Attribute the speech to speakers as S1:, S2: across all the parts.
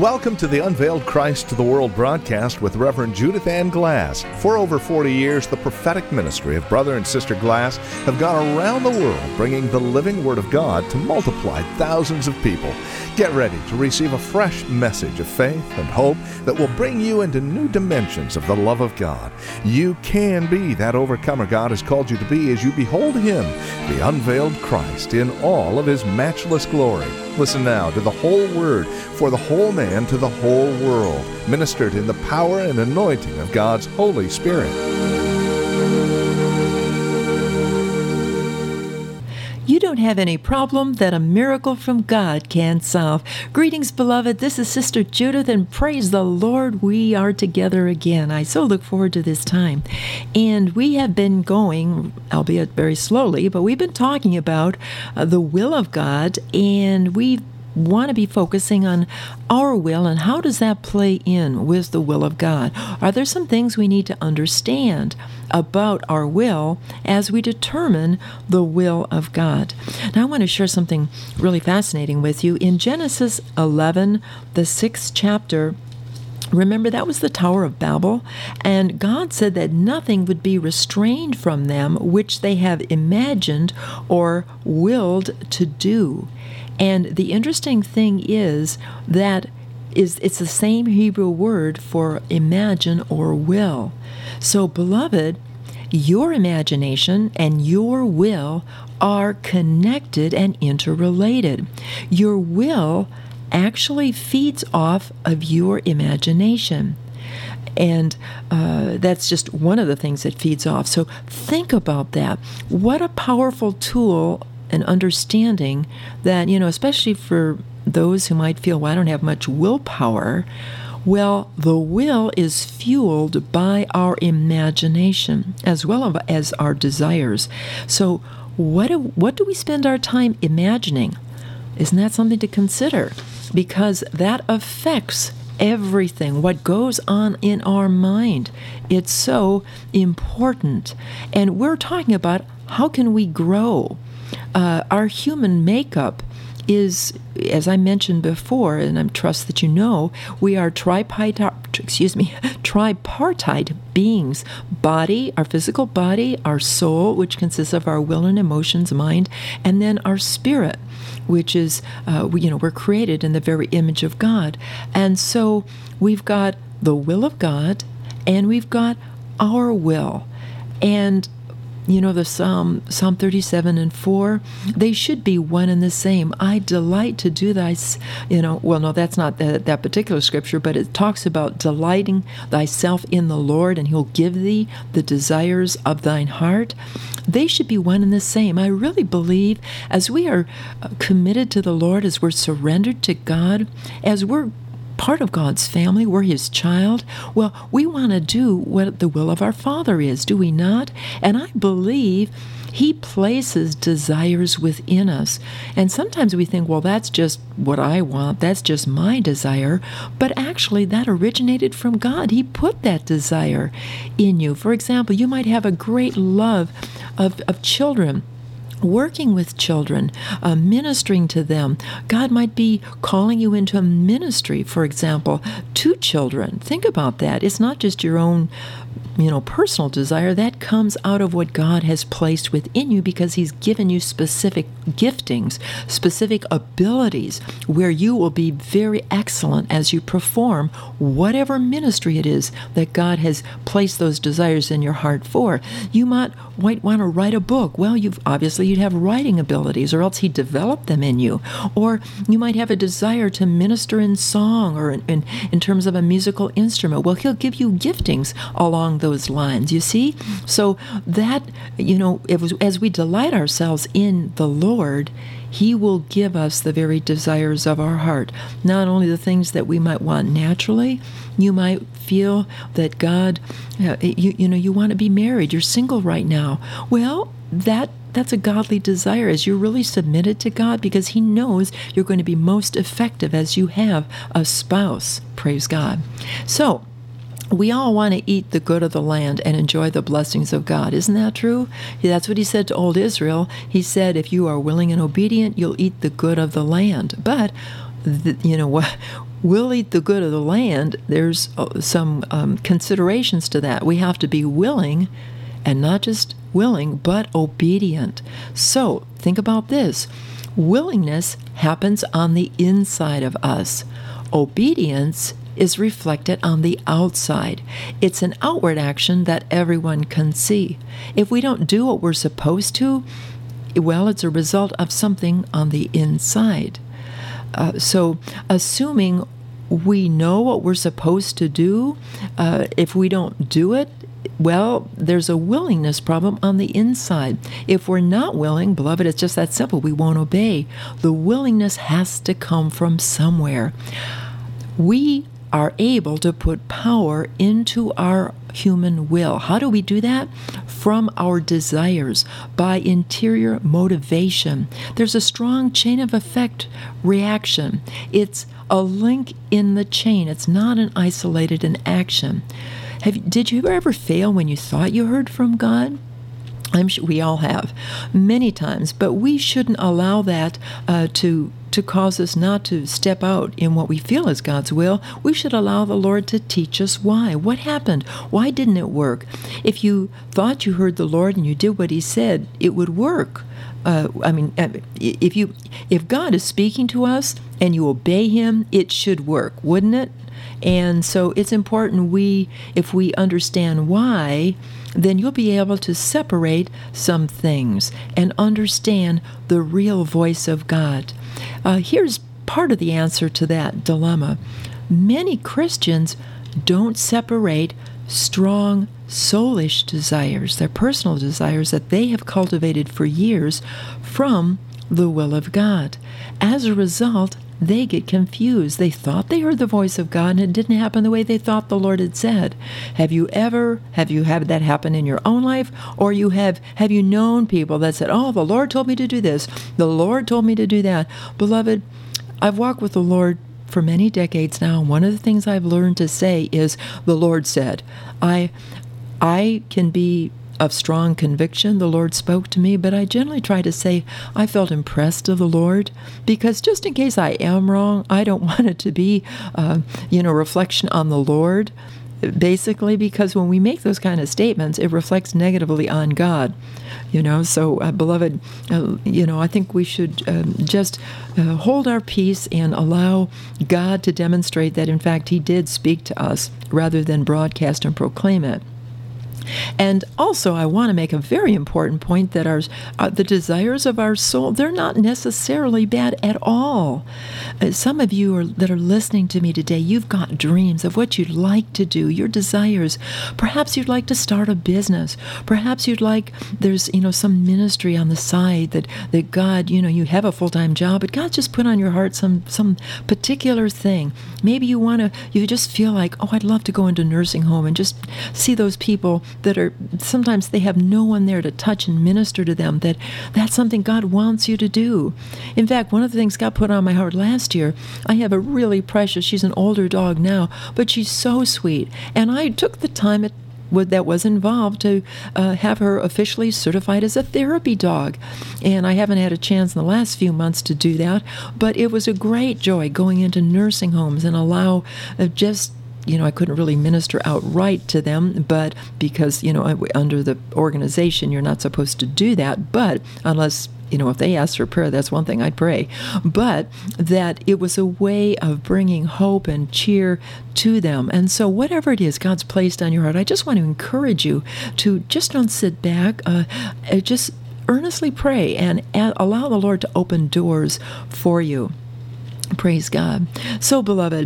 S1: Welcome to the Unveiled Christ to the World broadcast with Reverend Judith Ann Glass. For over 40 years, the prophetic ministry of Brother and Sister Glass have gone around the world bringing the living Word of God to multiply thousands of people. Get ready to receive a fresh message of faith and hope that will bring you into new dimensions of the love of God. You can be that overcomer God has called you to be as you behold Him, the unveiled Christ, in all of His matchless glory. Listen now to the whole Word for the whole man to the whole world, ministered in the power and anointing of God's Holy Spirit.
S2: You don't have any problem that a miracle from God can't solve. Greetings, beloved. This is Sister Judith, and praise the Lord, we are together again. I so look forward to this time. And we have been going, albeit very slowly, but we've been talking about the will of God, and we want to be focusing on our will and how does that play in with the will of God. Are there some things we need to understand about our will as we determine the will of God? Now I want to share something really fascinating with you. In Genesis 11, the 6th chapter, remember, that was the Tower of Babel, and God said that nothing would be restrained from them which they have imagined or willed to do. And the interesting thing is that it's the same Hebrew word for imagine or will. So, beloved, your imagination and your will are connected and interrelated. Your will actually feeds off of your imagination. And that's just one of the things that feeds off. So think about that. What a powerful tool and understanding that, especially for those who might feel, well, I don't have much willpower. Well, the will is fueled by our imagination as well as our desires. So what do we spend our time imagining? Isn't that something to consider? Because that affects everything, what goes on in our mind. It's so important. And we're talking about how can we grow? Our human makeup is, as I mentioned before, and I trust that you know, we are tripartite beings. Body, our physical body, our soul, which consists of our will and emotions, mind, and then our spirit, which is, we're created in the very image of God. And so we've got the will of God, and we've got our will. And the Psalm 37 and 4, they should be one and the same. I delight to do that's not that particular scripture, but it talks about delighting thyself in the Lord, and He'll give thee the desires of thine heart. They should be one and the same. I really believe as we are committed to the Lord, as we're surrendered to God, as we're part of God's family, we're His child, well, we want to do what the will of our Father is, do we not? And I believe He places desires within us. And sometimes we think, well, that's just what I want, that's just my desire. But actually, that originated from God. He put that desire in you. For example, you might have a great love of children, working with children, ministering to them. God might be calling you into a ministry, for example, to children. Think about that. It's not just your own personal desire. That comes out of what God has placed within you because He's given you specific giftings, specific abilities where you will be very excellent as you perform whatever ministry it is that God has placed those desires in your heart for. You might want to write a book. Well, you'd have writing abilities, or else He developed them in you. Or you might have a desire to minister in song or in terms of a musical instrument. Well, He'll give you giftings along those lines, you see? So that, as we delight ourselves in the Lord, He will give us the very desires of our heart. Not only the things that we might want naturally. You might feel that God, you want to be married. You're single right now. Well, that's a godly desire as you're really submitted to God, because He knows you're going to be most effective as you have a spouse. Praise God. So, we all want to eat the good of the land and enjoy the blessings of God. Isn't that true? That's what He said to old Israel. He said, if you are willing and obedient, you'll eat the good of the land. But we'll eat the good of the land. There's some considerations to that. We have to be willing, and not just willing, but obedient. So think about this. Willingness happens on the inside of us. Obedience is reflected on the outside. It's an outward action that everyone can see. If we don't do what we're supposed to, well, it's a result of something on the inside. So assuming we know what we're supposed to do, if we don't do it, well, there's a willingness problem on the inside. If we're not willing, beloved, it's just that simple. We won't obey. The willingness has to come from somewhere. We are able to put power into our human will. How do we do that? From our desires, by interior motivation. There's a strong chain of effect reaction. It's a link in the chain. It's not an isolated action. Did you ever fail when you thought you heard from God? I'm sure we all have, many times, but we shouldn't allow that to cause us not to step out in what we feel is God's will. We should allow the Lord to teach us why. What happened? Why didn't it work? If you thought you heard the Lord and you did what He said, it would work. If God is speaking to us and you obey Him, it should work, wouldn't it? And so it's important if we understand why, then you'll be able to separate some things and understand the real voice of God. Here's part of the answer to that dilemma. Many Christians don't separate strong soulish desires, their personal desires that they have cultivated for years, from the will of God. As a result, they get confused. They thought they heard the voice of God, and it didn't happen the way they thought the Lord had said. Have you had that happen in your own life? Or have you known people that said, oh, the Lord told me to do this, the Lord told me to do that? Beloved, I've walked with the Lord for many decades now, and one of the things I've learned to say is, the Lord said. I can be of strong conviction, the Lord spoke to me, but I generally try to say I felt impressed of the Lord, because just in case I am wrong, I don't want it to be, reflection on the Lord, basically, because when we make those kind of statements, it reflects negatively on God. So beloved, I think we should just hold our peace and allow God to demonstrate that, in fact, He did speak to us, rather than broadcast and proclaim it. And also, I want to make a very important point that the desires of our soul, they're not necessarily bad at all. Some of you that are listening to me today, you've got dreams of what you'd like to do, your desires. Perhaps you'd like to start a business. Perhaps there's some ministry on the side that God, you have a full-time job, but God just put on your heart some particular thing. Maybe you just feel like, oh, I'd love to go into nursing home and just see those people that are, sometimes they have no one there to touch and minister to them, that's something God wants you to do. In fact, one of the things God put on my heart last year, I have a really precious, she's an older dog now, but she's so sweet. And I took the time that was involved to have her officially certified as a therapy dog. And I haven't had a chance in the last few months to do that, but it was a great joy going into nursing homes and allow I couldn't really minister outright to them, but because, under the organization, you're not supposed to do that. But unless, if they asked for prayer, that's one thing I'd pray. But that it was a way of bringing hope and cheer to them. And so whatever it is God's placed on your heart, I just want to encourage you to just don't sit back, just earnestly pray and allow the Lord to open doors for you. Praise God. So, beloved,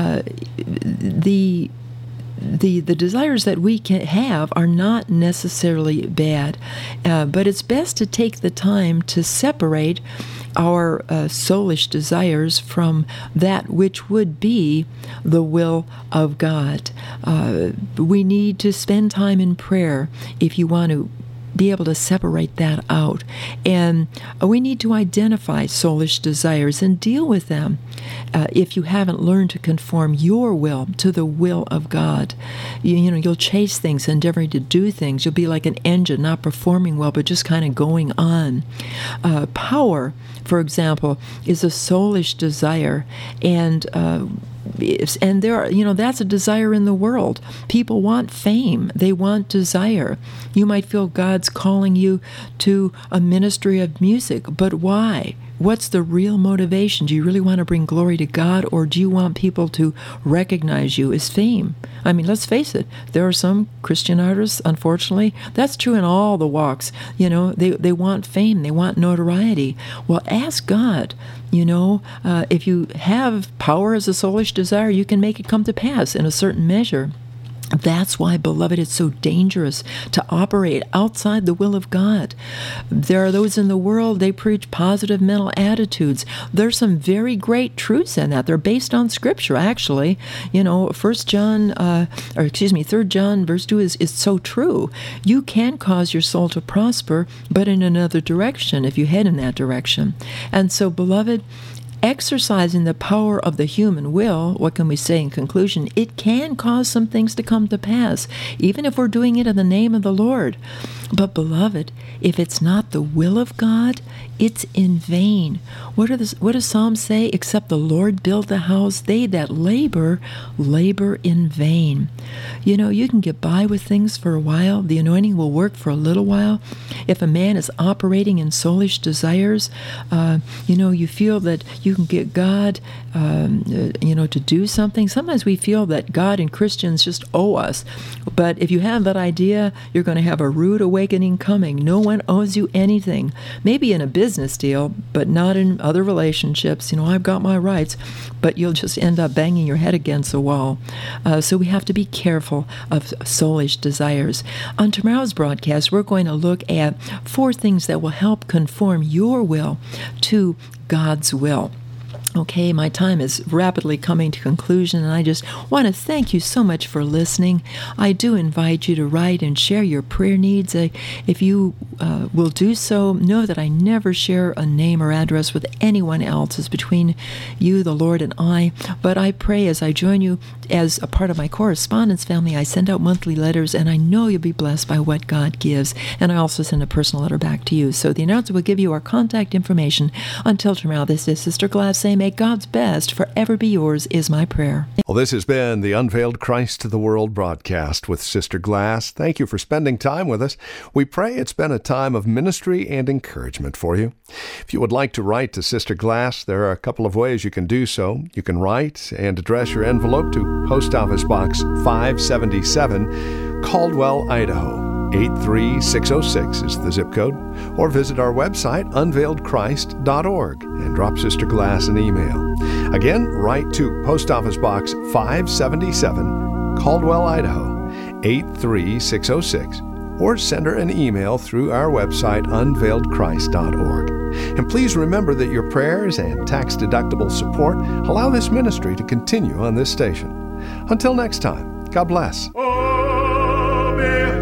S2: the desires that we can have are not necessarily bad, but it's best to take the time to separate our soulish desires from that which would be the will of God. We need to spend time in prayer if you want to be able to separate that out. And we need to identify soulish desires and deal with them if you haven't learned to conform your will to the will of God. You'll chase things, endeavoring to do things. You'll be like an engine, not performing well, but just kind of going on. Power, for example, is a soulish desire, and there are, that's a desire in the world. People want fame. They want desire. You might feel God's calling you to a ministry of music, but why? What's the real motivation? Do you really want to bring glory to God, or do you want people to recognize you as fame? I mean, let's face it, there are some Christian artists, unfortunately, that's true in all the walks. They want fame, they want notoriety. Well, ask God, if you have power as a soulish desire, you can make it come to pass in a certain measure. That's why, beloved, it's so dangerous to operate outside the will of God. There are those in the world, they preach positive mental attitudes. There's some very great truths in that. They're based on Scripture, actually. 3 John verse 2 is so true. You can cause your soul to prosper, but in another direction, if you head in that direction. And so, beloved, exercising the power of the human will, what can we say in conclusion? It can cause some things to come to pass, even if we're doing it in the name of the Lord. But beloved, if it's not the will of God, it's in vain. What does Psalm say? Except the Lord build the house, they that labor in vain. You can get by with things for a while. The anointing will work for a little while. If a man is operating in soulish desires, you feel that you can get God, to do something. Sometimes we feel that God and Christians just owe us. But if you have that idea, you're going to have a rude awakening coming. No one owes you anything. Maybe in a business deal, but not in other relationships. I've got my rights, but you'll just end up banging your head against a wall. So we have to be careful of soulish desires. On tomorrow's broadcast, we're going to look at 4 things that will help conform your will to God's will. Okay, my time is rapidly coming to conclusion, and I just want to thank you so much for listening. I do invite you to write and share your prayer needs. If you will do so, know that I never share a name or address with anyone else. It's between you, the Lord, and I. But I pray as I join you as a part of my correspondence family, I send out monthly letters, and I know you'll be blessed by what God gives. And I also send a personal letter back to you. So the announcer will give you our contact information. Until tomorrow, this is Sister Glass saying, may God's best forever be yours is my prayer.
S1: Well, this has been the Unveiled Christ to the World broadcast with Sister Glass. Thank you for spending time with us. We pray it's been a time of ministry and encouragement for you. If you would like to write to Sister Glass, there are a couple of ways you can do so. You can write and address your envelope to Post Office Box 577, Caldwell, Idaho. 83606 is the zip code, or visit our website, unveiledchrist.org, and drop Sister Glass an email. Again, write to Post Office Box 577, Caldwell, Idaho, 83606, or send her an email through our website, unveiledchrist.org. And please remember that your prayers and tax-deductible support allow this ministry to continue on this station. Until next time, God bless.